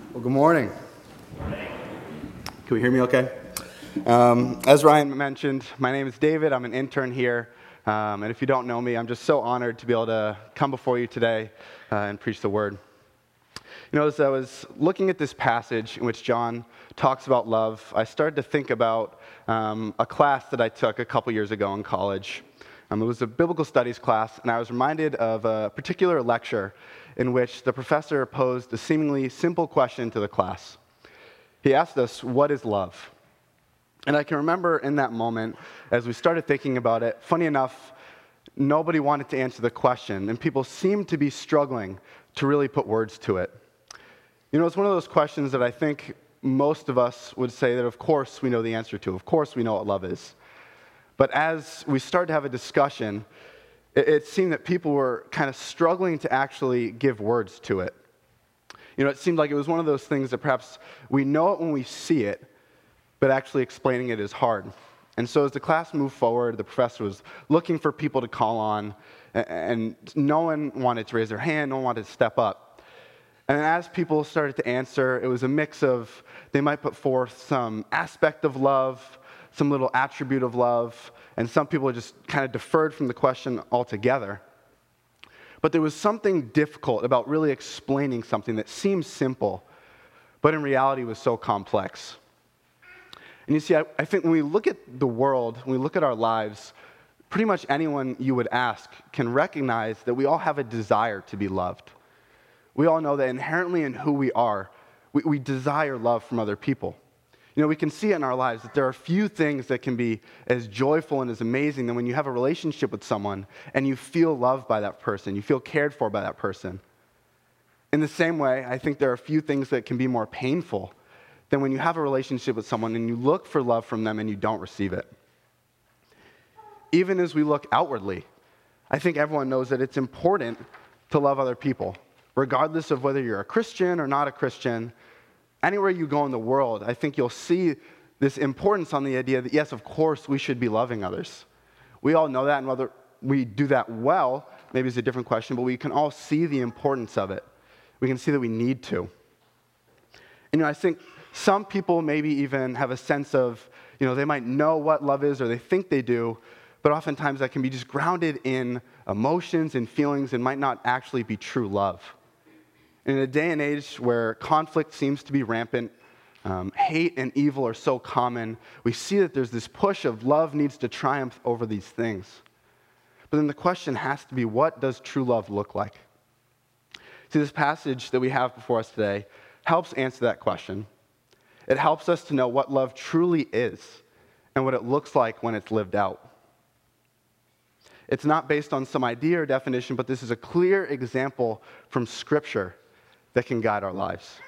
Well, good morning. Can we hear me okay? As Ryan mentioned, my name is David. I'm an intern here. And if you don't know me, I'm just so honored to be able to come before you today and preach the word. You know, as I was looking at this passage in which John talks about love, I started to think about a class that I took a couple years ago in college. It was a biblical studies class, and I was reminded of a particular lecture in which the professor posed a seemingly simple question to the class. He asked us, "What is love?" And I can remember in that moment, as we started thinking about it, funny enough, nobody wanted to answer the question, and people seemed to be struggling to really put words to it. You know, it's one of those questions that I think most of us would say that, of course, we know the answer to. Of course, we know what love is. But as we started to have a discussion, it seemed that people were kind of struggling to actually give words to it. You know, it seemed like it was one of those things that perhaps we know it when we see it, but actually explaining it is hard. And so as the class moved forward, the professor was looking for people to call on, and no one wanted to raise their hand, no one wanted to step up. And as people started to answer, it was a mix of, they might put forth some aspect of love, some little attribute of love, and some people just kind of deferred from the question altogether. But there was something difficult about really explaining something that seemed simple, but in reality was so complex. And you see, I think when we look at the world, when we look at our lives, pretty much anyone you would ask can recognize that we all have a desire to be loved. We all know that inherently in who we are, we desire love from other people. You know, we can see it in our lives that there are few things that can be as joyful and as amazing than when you have a relationship with someone and you feel loved by that person, you feel cared for by that person. In the same way, I think there are few things that can be more painful than when you have a relationship with someone and you look for love from them and you don't receive it. Even as we look outwardly, I think everyone knows that it's important to love other people, regardless of whether you're a Christian or not a Christian. Anywhere you go in the world, I think you'll see this importance on the idea that, yes, of course, we should be loving others. We all know that, and whether we do that well, maybe it's a different question, but we can all see the importance of it. We can see that we need to. And, you know, I think some people maybe even have a sense of, you know, they might know what love is or they think they do, but oftentimes that can be just grounded in emotions and feelings and might not actually be true love. In a day and age where conflict seems to be rampant, hate and evil are so common, we see that there's this push of love needs to triumph over these things. But then the question has to be, what does true love look like? See, this passage that we have before us today helps answer that question. It helps us to know what love truly is and what it looks like when it's lived out. It's not based on some idea or definition, but this is a clear example from Scripture that can guide our lives.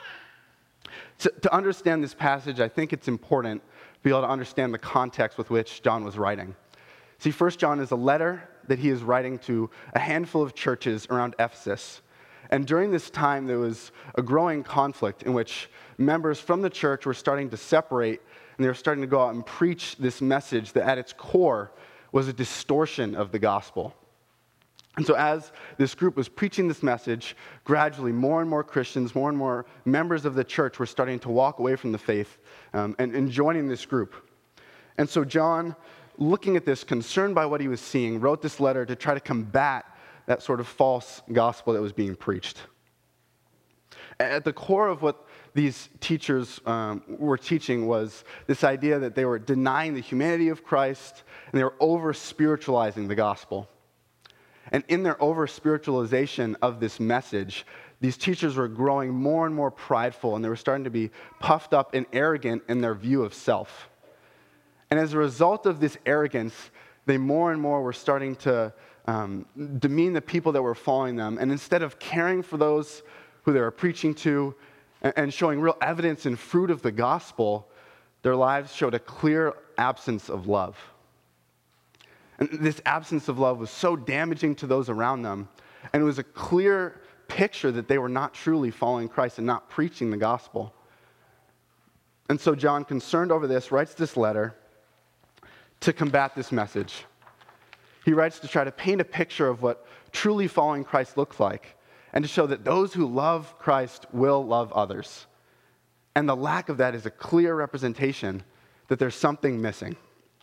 To understand this passage, I think it's important to be able to understand the context with which John was writing. See, 1 John is a letter that he is writing to a handful of churches around Ephesus. And during this time, there was a growing conflict in which members from the church were starting to separate, and they were starting to go out and preach this message that at its core was a distortion of the gospel. And so as this group was preaching this message, gradually more and more Christians, more and more members of the church were starting to walk away from the faith and joining this group. And so John, looking at this, concerned by what he was seeing, wrote this letter to try to combat that sort of false gospel that was being preached. At the core of what these teachers were teaching was this idea that they were denying the humanity of Christ and they were over-spiritualizing the gospel. And in their over-spiritualization of this message, these teachers were growing more and more prideful, and they were starting to be puffed up and arrogant in their view of self. And as a result of this arrogance, they more and more were starting to demean the people that were following them. And instead of caring for those who they were preaching to and showing real evidence and fruit of the gospel, their lives showed a clear absence of love. And this absence of love was so damaging to those around them, and it was a clear picture that they were not truly following Christ and not preaching the gospel. And so John, concerned over this, writes this letter to combat this message. He writes to try to paint a picture of what truly following Christ looks like, and to show that those who love Christ will love others. And the lack of that is a clear representation that there's something missing.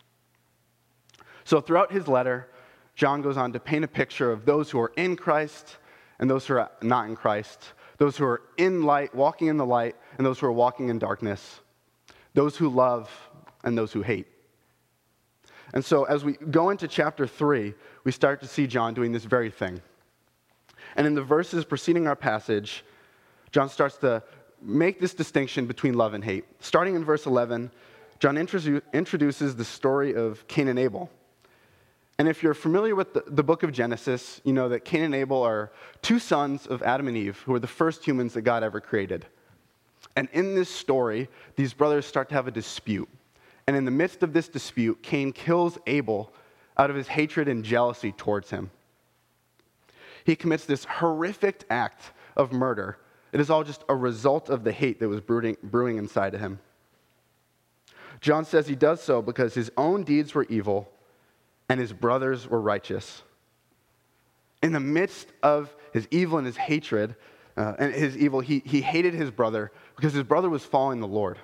So throughout his letter, John goes on to paint a picture of those who are in Christ and those who are not in Christ, those who are in light, walking in the light, and those who are walking in darkness, those who love and those who hate. And so as we go into chapter 3, we start to see John doing this very thing. And in the verses preceding our passage, John starts to make this distinction between love and hate. Starting in verse 11, John introduces the story of Cain and Abel. And if you're familiar with the book of Genesis, you know that Cain and Abel are two sons of Adam and Eve, who were the first humans that God ever created. And in this story, these brothers start to have a dispute. And in the midst of this dispute, Cain kills Abel out of his hatred and jealousy towards him. He commits this horrific act of murder. It is all just a result of the hate that was brewing inside of him. John says he does so because his own deeds were evil and his brothers were righteous. In the midst of his evil and his hatred, he hated his brother because his brother was following the Lord.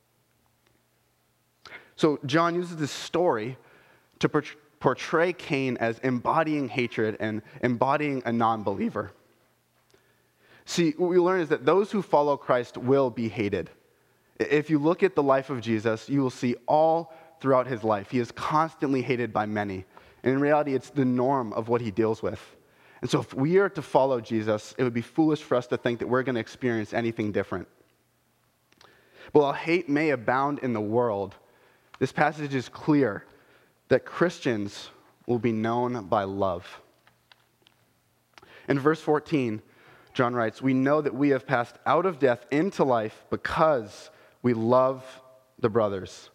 So John uses this story to portray Cain as embodying hatred and embodying a non-believer. See, what we learn is that those who follow Christ will be hated. If you look at the life of Jesus, you will see all throughout his life, he is constantly hated by many. And in reality, it's the norm of what he deals with. And so if we are to follow Jesus, it would be foolish for us to think that we're going to experience anything different. But while hate may abound in the world, this passage is clear that Christians will be known by love. In verse 14, John writes, "We know that we have passed out of death into life because we love the brothers."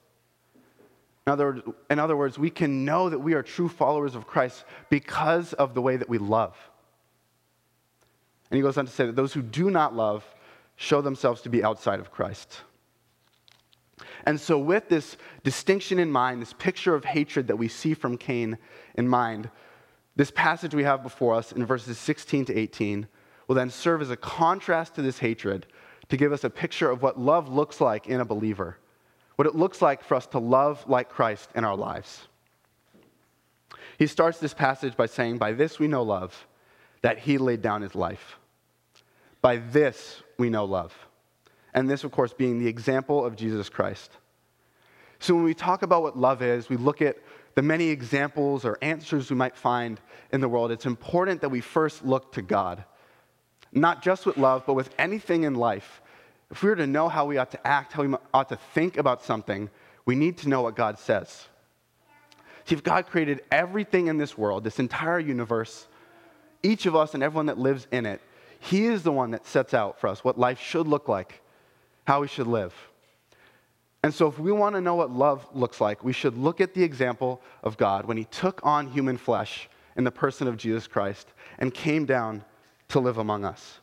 In other words, we can know that we are true followers of Christ because of the way that we love. And he goes on to say that those who do not love show themselves to be outside of Christ. And so with this distinction in mind, this picture of hatred that we see from Cain in mind, this passage we have before us in verses 16 to 18 will then serve as a contrast to this hatred to give us a picture of what love looks like in a believer, what it looks like for us to love like Christ in our lives. He starts this passage by saying, "By this we know love, that he laid down his life." By this we know love. And this, of course, being the example of Jesus Christ. So when we talk about what love is, we look at the many examples or answers we might find in the world. It's important that we first look to God. Not just with love, but with anything in life. If we were to know how we ought to act, how we ought to think about something, we need to know what God says. See, if God created everything in this world, this entire universe, each of us and everyone that lives in it, he is the one that sets out for us what life should look like, how we should live. And so if we want to know what love looks like, we should look at the example of God when he took on human flesh in the person of Jesus Christ and came down to live among us.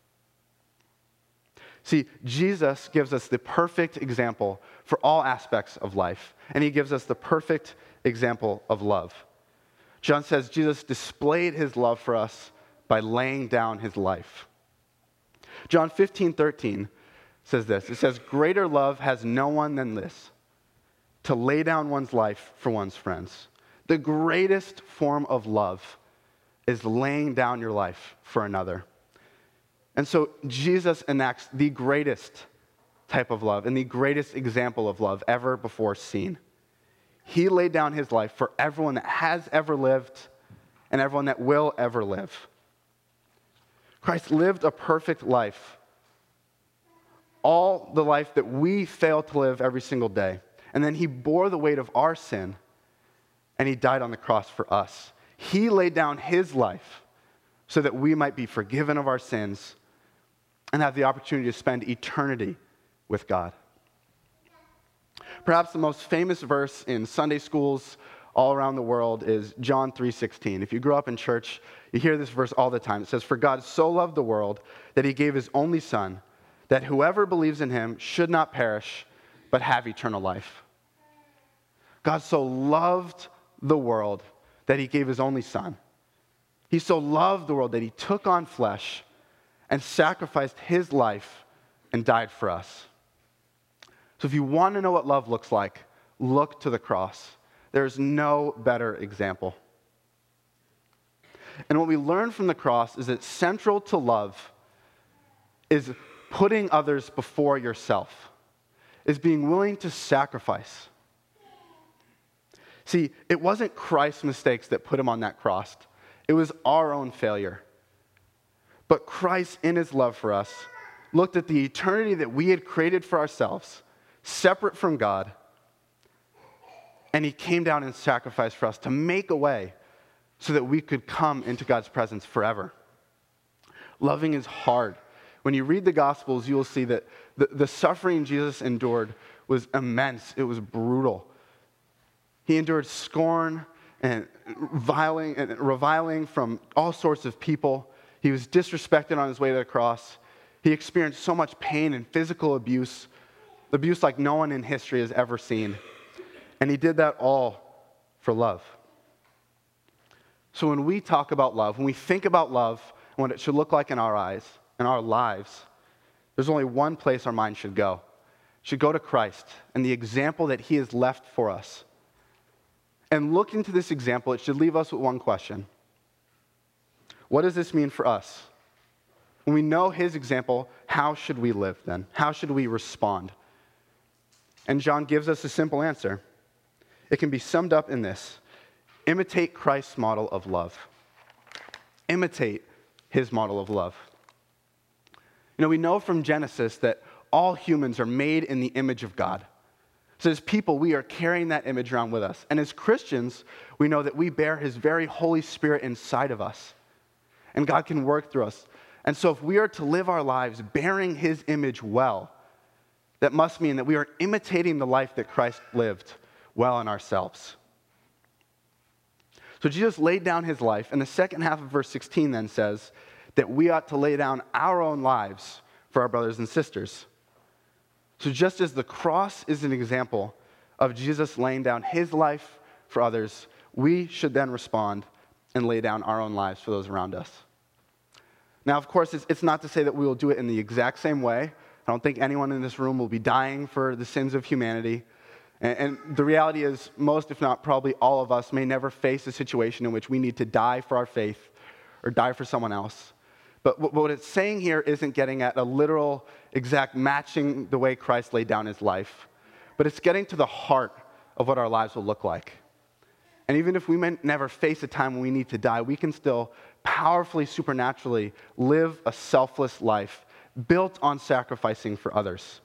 See, Jesus gives us the perfect example for all aspects of life, and he gives us the perfect example of love. John says Jesus displayed his love for us by laying down his life. John 15:13 says this. It says, "Greater love has no one than this, to lay down one's life for one's friends." The greatest form of love is laying down your life for another. And so Jesus enacts the greatest type of love and the greatest example of love ever before seen. He laid down his life for everyone that has ever lived and everyone that will ever live. Christ lived a perfect life, all the life that we fail to live every single day. And then he bore the weight of our sin, and he died on the cross for us. He laid down his life so that we might be forgiven of our sins and have the opportunity to spend eternity with God. Perhaps the most famous verse in Sunday schools all around the world is John 3:16. If you grew up in church, you hear this verse all the time. It says, "For God so loved the world that he gave his only Son, that whoever believes in him should not perish, but have eternal life." God so loved the world that he gave his only Son. He so loved the world that he took on flesh and sacrificed his life and died for us. So if you want to know what love looks like, look to the cross. There's no better example. And what we learn from the cross is that central to love is putting others before yourself, is being willing to sacrifice. See, it wasn't Christ's mistakes that put him on that cross. It was our own failure. But Christ, in his love for us, looked at the eternity that we had created for ourselves, separate from God, and he came down and sacrificed for us to make a way so that we could come into God's presence forever. Loving is hard. When you read the Gospels, you will see that the suffering Jesus endured was immense. It was brutal. He endured scorn and reviling from all sorts of people. He was disrespected on his way to the cross. He experienced so much pain and physical abuse like no one in history has ever seen. And he did that all for love. So when we talk about love, when we think about love and what it should look like in our eyes, in our lives, there's only one place our mind should go. It should go to Christ and the example that he has left for us. And looking to this example, it should leave us with one question. What does this mean for us? When we know his example, how should we live then? How should we respond? And John gives us a simple answer. It can be summed up in this: imitate Christ's model of love. Imitate his model of love. You know, we know from Genesis that all humans are made in the image of God. So as people, we are carrying that image around with us. And as Christians, we know that we bear his very Holy Spirit inside of us. And God can work through us. And so if we are to live our lives bearing his image well, that must mean that we are imitating the life that Christ lived well in ourselves. So Jesus laid down his life, and the second half of verse 16 then says that we ought to lay down our own lives for our brothers and sisters. So just as the cross is an example of Jesus laying down his life for others, we should then respond and lay down our own lives for those around us. Now, of course, it's not to say that we will do it in the exact same way. I don't think anyone in this room will be dying for the sins of humanity. And the reality is, most, if not probably all of us, may never face a situation in which we need to die for our faith or die for someone else. But what it's saying here isn't getting at a literal, exact matching the way Christ laid down his life. But it's getting to the heart of what our lives will look like. And even if we may never face a time when we need to die, we can still powerfully, supernaturally live a selfless life built on sacrificing for others.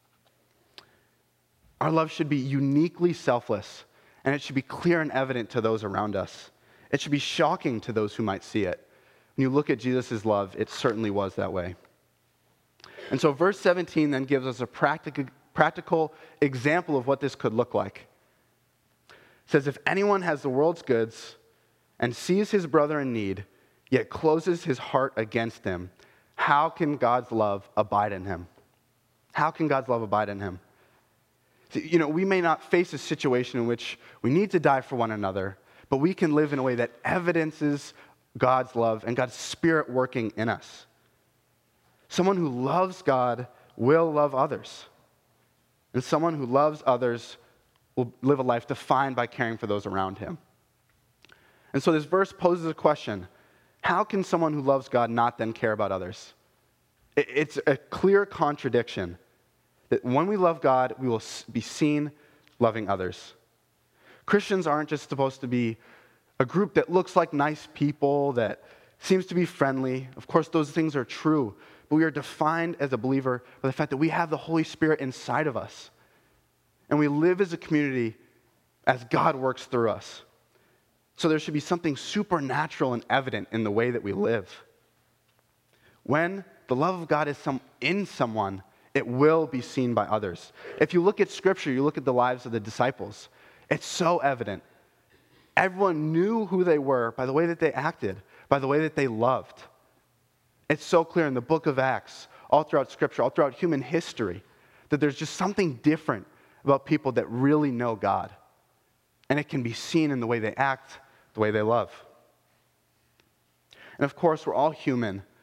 Our love should be uniquely selfless, and it should be clear and evident to those around us. It should be shocking to those who might see it. When you look at Jesus' love, it certainly was that way. And so verse 17 then gives us a practical example of what this could look like. It says, if anyone has the world's goods and sees his brother in need, yet closes his heart against him, how can God's love abide in him? How can God's love abide in him? You know, we may not face a situation in which we need to die for one another, but we can live in a way that evidences God's love and God's Spirit working in us. Someone who loves God will love others. And someone who loves others will live a life defined by caring for those around him. And so this verse poses a question. How can someone who loves God not then care about others? It's a clear contradiction that when we love God, we will be seen loving others. Christians aren't just supposed to be a group that looks like nice people, that seems to be friendly. Of course, those things are true, but we are defined as a believer by the fact that we have the Holy Spirit inside of us. And we live as a community as God works through us. So there should be something supernatural and evident in the way that we live. When the love of God is in someone, it will be seen by others. If you look at Scripture, you look at the lives of the disciples, it's so evident. Everyone knew who they were by the way that they acted, by the way that they loved. It's so clear in the book of Acts, all throughout Scripture, all throughout human history, that there's just something different about people that really know God. And it can be seen in the way they act, the way they love. And of course, we're all human,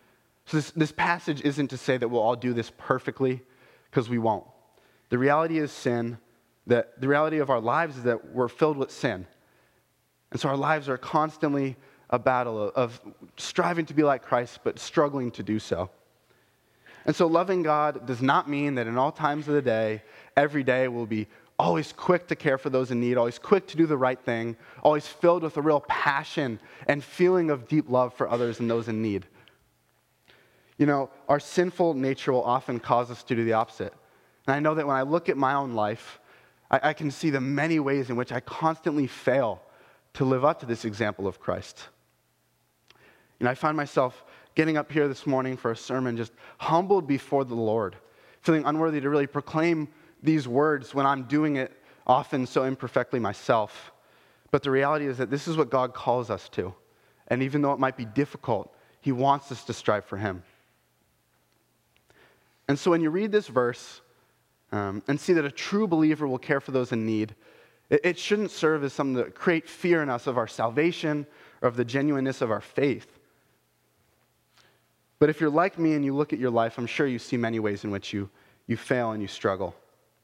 So this passage isn't to say that we'll all do this perfectly, because we won't. The reality is the reality of our lives is that we're filled with sin. And so our lives are constantly a battle of striving to be like Christ, but struggling to do so. And so loving God does not mean that in all times of the day, every day we'll be always quick to care for those in need, always quick to do the right thing, always filled with a real passion and feeling of deep love for others and those in need. You know, our sinful nature will often cause us to do the opposite. And I know that when I look at my own life, I can see the many ways in which I constantly fail to live up to this example of Christ. And I find myself getting up here this morning for a sermon just humbled before the Lord, feeling unworthy to really proclaim these words when I'm doing it often so imperfectly myself. But the reality is that this is what God calls us to. And even though it might be difficult, He wants us to strive for Him. And so when you read this verse and see that a true believer will care for those in need, it shouldn't serve as something to create fear in us of our salvation or of the genuineness of our faith. But if you're like me and you look at your life, I'm sure you see many ways in which you fail and you struggle.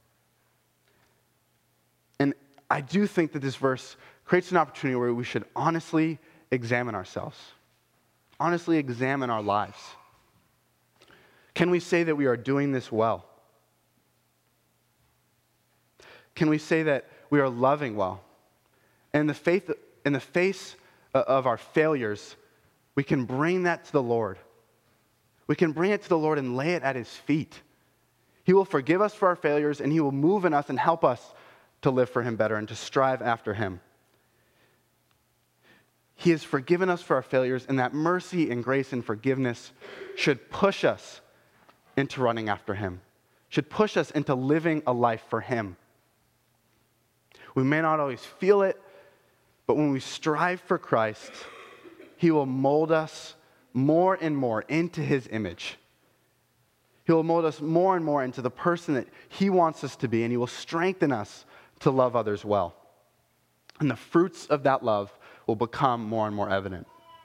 And I do think that this verse creates an opportunity where we should honestly examine ourselves, honestly examine our lives. Can we say that we are doing this well? Can we say that we are loving well? And in the face of our failures, we can bring that to the Lord. We can bring it to the Lord and lay it at His feet. He will forgive us for our failures, and He will move in us and help us to live for Him better and to strive after Him. He has forgiven us for our failures, and that mercy and grace and forgiveness should push us into running after Him, should push us into living a life for Him. We may not always feel it, but when we strive for Christ, He will mold us more and more into His image. He will mold us more and more into the person that He wants us to be, and He will strengthen us to love others well. And the fruits of that love will become more and more evident.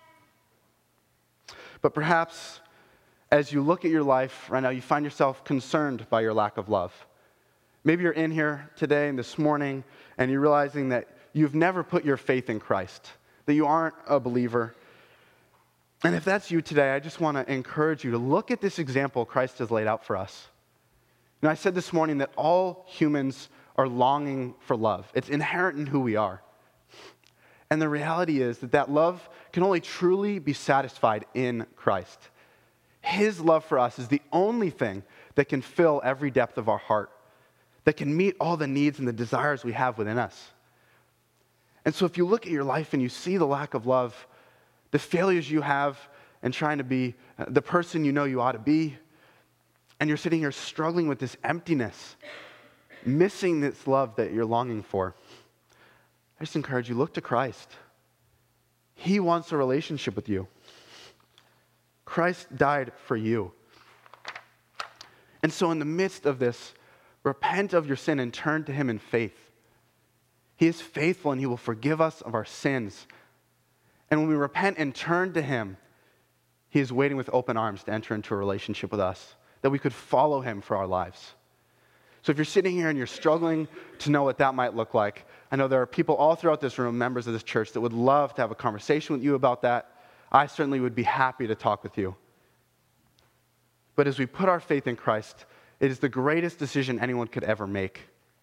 But perhaps as you look at your life right now, you find yourself concerned by your lack of love. Maybe you're in here today and this morning, and you're realizing that you've never put your faith in Christ, that you aren't a believer. And if that's you today, I just want to encourage you to look at this example Christ has laid out for us. And I said this morning that all humans are longing for love. It's inherent in who we are. And the reality is that love can only truly be satisfied in Christ. His love for us is the only thing that can fill every depth of our heart, that can meet all the needs and the desires we have within us. And so if you look at your life and you see the lack of love, the failures you have in trying to be the person you know you ought to be, and you're sitting here struggling with this emptiness, missing this love that you're longing for, I just encourage you, look to Christ. He wants a relationship with you. Christ died for you. And so in the midst of this, repent of your sin and turn to Him in faith. He is faithful and He will forgive us of our sins. And when we repent and turn to Him, He is waiting with open arms to enter into a relationship with us, that we could follow Him for our lives. So if you're sitting here and you're struggling to know what that might look like, I know there are people all throughout this room, members of this church, that would love to have a conversation with you about that. I certainly would be happy to talk with you. But as we put our faith in Christ, it is the greatest decision anyone could ever make.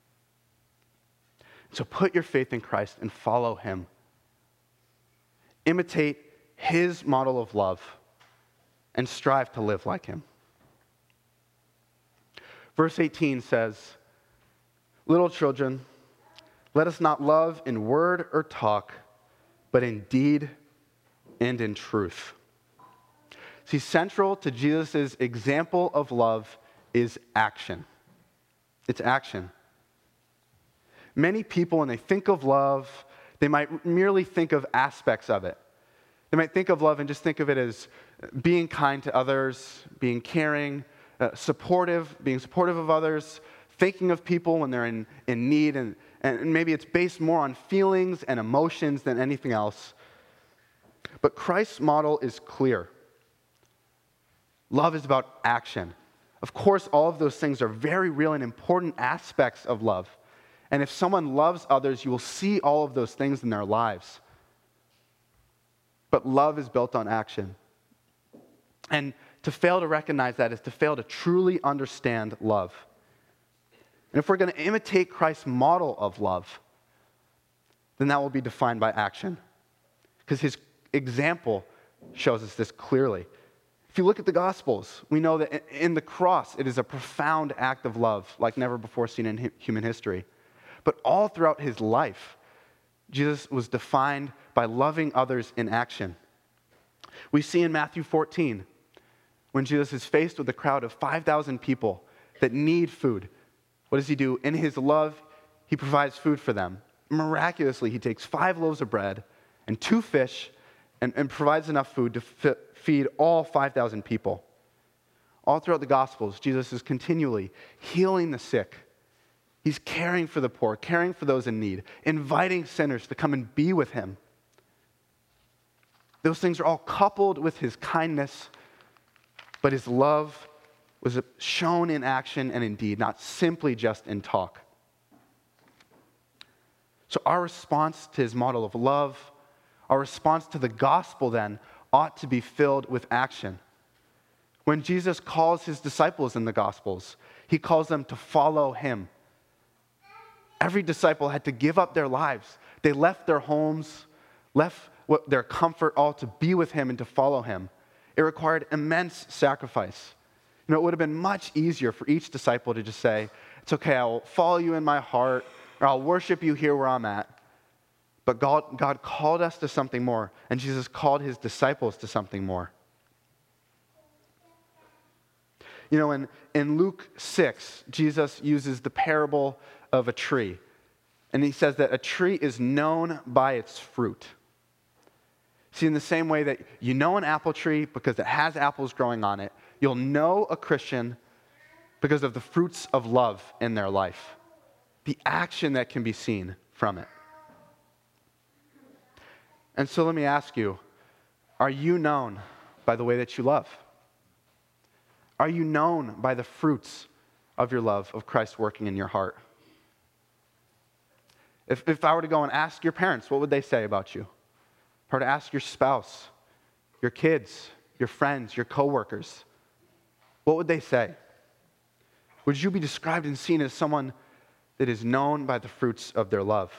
So put your faith in Christ and follow Him. Imitate His model of love and strive to live like Him. Verse 18 says, "Little children, let us not love in word or talk, but in deed and in truth." See, central to Jesus' example of love is action. It's action. Many people, when they think of love, they might merely think of aspects of it. They might think of love and just think of it as being kind to others, being caring, being supportive of others, thinking of people when they're in need, and maybe it's based more on feelings and emotions than anything else. But Christ's model is clear. Love is about action. Of course, all of those things are very real and important aspects of love. And if someone loves others, you will see all of those things in their lives. But love is built on action. And to fail to recognize that is to fail to truly understand love. And if we're going to imitate Christ's model of love, then that will be defined by action. Because his example shows us this clearly. If you look at the Gospels, we know that in the cross, it is a profound act of love like never before seen in human history. But all throughout his life, Jesus was defined by loving others in action. We see in Matthew 14, when Jesus is faced with a crowd of 5,000 people that need food, what does he do? In his love, he provides food for them. Miraculously, he takes 5 loaves of bread and 2 fish and provides enough food to feed all 5,000 people. All throughout the Gospels, Jesus is continually healing the sick. He's caring for the poor, caring for those in need, inviting sinners to come and be with him. Those things are all coupled with his kindness, but his love was shown in action and in deed, not simply just in talk. So our response to his model of love, our response to the gospel then, ought to be filled with action. When Jesus calls his disciples in the Gospels, he calls them to follow him. Every disciple had to give up their lives. They left their homes, left their comfort, all to be with him and to follow him. It required immense sacrifice. It would have been much easier for each disciple to just say, it's okay, I will follow you in my heart, or I'll worship you here where I'm at. But God called us to something more, and Jesus called his disciples to something more. In Luke 6, Jesus uses the parable of a tree. And he says that a tree is known by its fruit. See, in the same way that you know an apple tree because it has apples growing on it, you'll know a Christian because of the fruits of love in their life, the action that can be seen from it. And so let me ask you, are you known by the way that you love? Are you known by the fruits of your love of Christ working in your heart? If I were to go and ask your parents, what would they say about you? If I were to ask your spouse, your kids, your friends, your coworkers, what would they say? Would you be described and seen as someone that is known by the fruits of their love?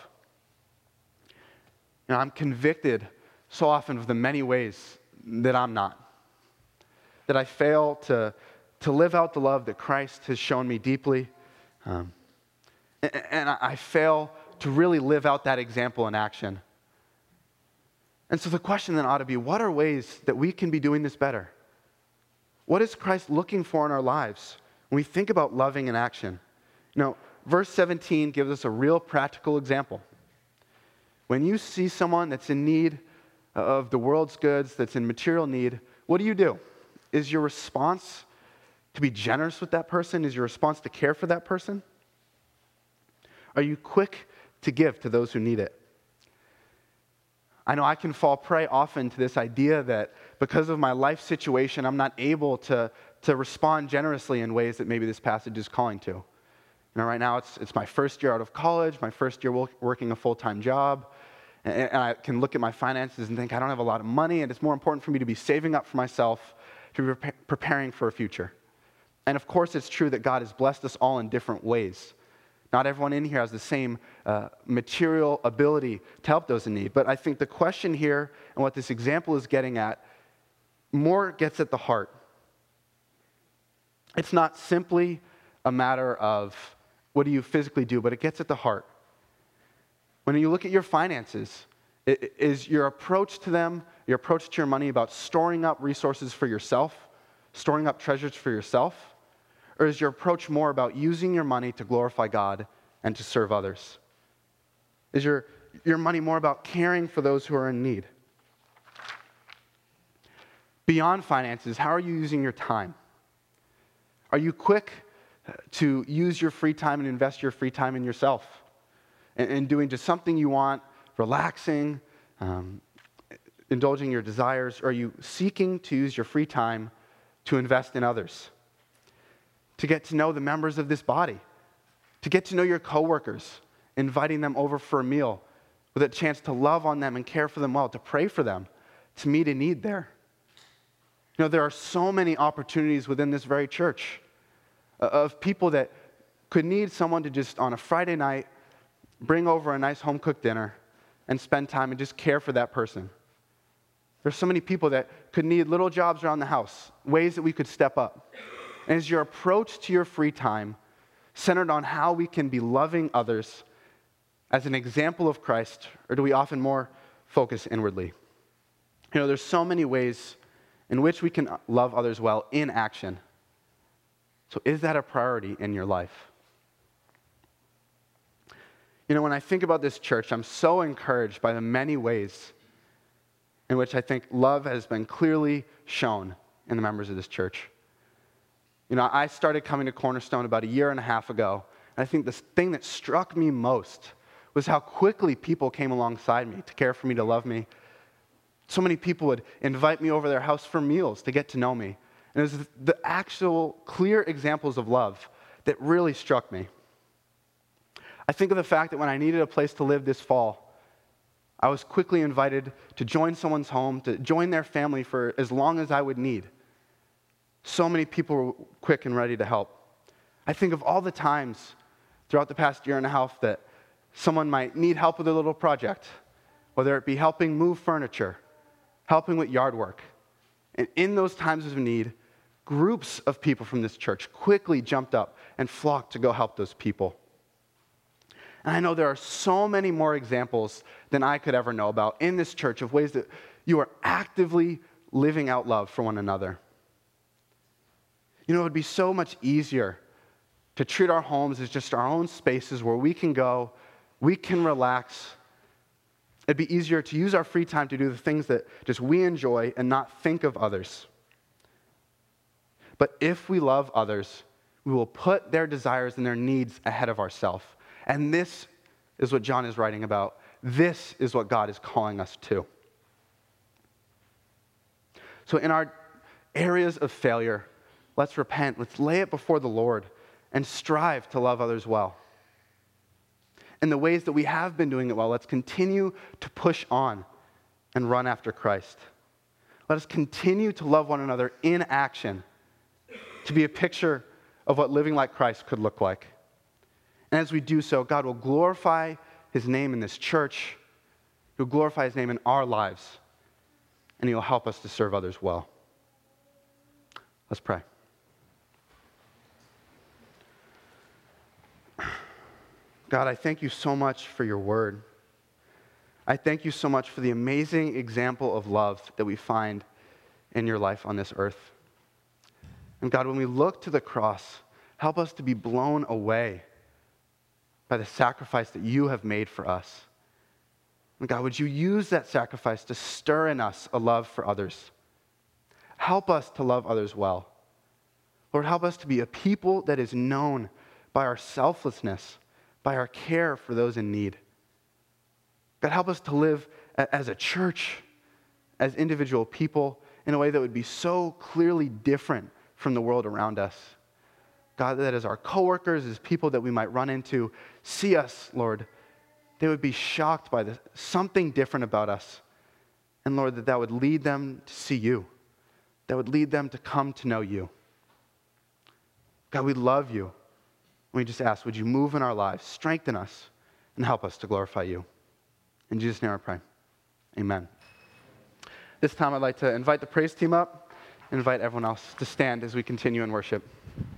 I'm convicted so often of the many ways that I'm not. That I fail to live out the love that Christ has shown me deeply. And I fail to really live out that example in action. And so the question then ought to be, what are ways that we can be doing this better? What is Christ looking for in our lives when we think about loving in action? Verse 17 gives us a real practical example. When you see someone that's in need of the world's goods, that's in material need, what do? Is your response to be generous with that person? Is your response to care for that person? Are you quick to give to those who need it? I know I can fall prey often to this idea that because of my life situation, I'm not able to respond generously in ways that maybe this passage is calling to. Right now it's my first year out of college, my first year working a full-time job, and I can look at my finances and think I don't have a lot of money, and it's more important for me to be saving up for myself, to be preparing for a future. And of course it's true that God has blessed us all in different ways. Not everyone in here has the same material ability to help those in need. But I think the question here and what this example is getting at more gets at the heart. It's not simply a matter of what do you physically do, but it gets at the heart. When you look at your finances, is your approach to them, your approach to your money about storing up resources for yourself, storing up treasures for yourself? Or is your approach more about using your money to glorify God and to serve others? Is your money more about caring for those who are in need? Beyond finances, how are you using your time? Are you quick to use your free time and invest your free time in yourself and doing just something you want, relaxing, indulging your desires? Or are you seeking to use your free time to invest in others, to get to know the members of this body, to get to know your coworkers, inviting them over for a meal with a chance to love on them and care for them well, to pray for them, to meet a need there. You know, there are so many opportunities within this very church of people that could need someone to just on a Friday night bring over a nice home-cooked dinner and spend time and just care for that person. There's so many people that could need little jobs around the house, ways that we could step up. And is your approach to your free time centered on how we can be loving others as an example of Christ, or do we often more focus inwardly? You know, there's so many ways in which we can love others well in action. So is that a priority in your life? You know, when I think about this church, I'm so encouraged by the many ways in which I think love has been clearly shown in the members of this church. You know, I started coming to Cornerstone about 1.5 years ago, and I think the thing that struck me most was how quickly people came alongside me to care for me, to love me. So many people would invite me over their house for meals to get to know me. And it was the actual clear examples of love that really struck me. I think of the fact that when I needed a place to live this fall, I was quickly invited to join someone's home, to join their family for as long as I would need. So many people were quick and ready to help. I think of all the times throughout the past 1.5 years that someone might need help with a little project, whether it be helping move furniture, helping with yard work. And in those times of need, groups of people from this church quickly jumped up and flocked to go help those people. And I know there are so many more examples than I could ever know about in this church of ways that you are actively living out love for one another. You know, it would be so much easier to treat our homes as just our own spaces where we can go, we can relax. It'd be easier to use our free time to do the things that just we enjoy and not think of others. But if we love others, we will put their desires and their needs ahead of ourselves. And this is what John is writing about. This is what God is calling us to. So in our areas of failure, let's repent. Let's lay it before the Lord and strive to love others well. In the ways that we have been doing it well, let's continue to push on and run after Christ. Let us continue to love one another in action, to be a picture of what living like Christ could look like. And as we do so, God will glorify his name in this church. He'll glorify his name in our lives. And he'll help us to serve others well. Let's pray. God, I thank you so much for your word. I thank you so much for the amazing example of love that we find in your life on this earth. And God, when we look to the cross, help us to be blown away by the sacrifice that you have made for us. And God, would you use that sacrifice to stir in us a love for others? Help us to love others well. Lord, help us to be a people that is known by our selflessness, by our care for those in need. God, help us to live as a church, as individual people, in a way that would be so clearly different from the world around us. God, that as our coworkers, as people that we might run into, see us, Lord, they would be shocked by something different about us. And Lord, that would lead them to see you. That would lead them to come to know you. God, we love you. We just ask, would you move in our lives, strengthen us, and help us to glorify you. In Jesus' name I pray. Amen. This time I'd like to invite the praise team up and invite everyone else to stand as we continue in worship.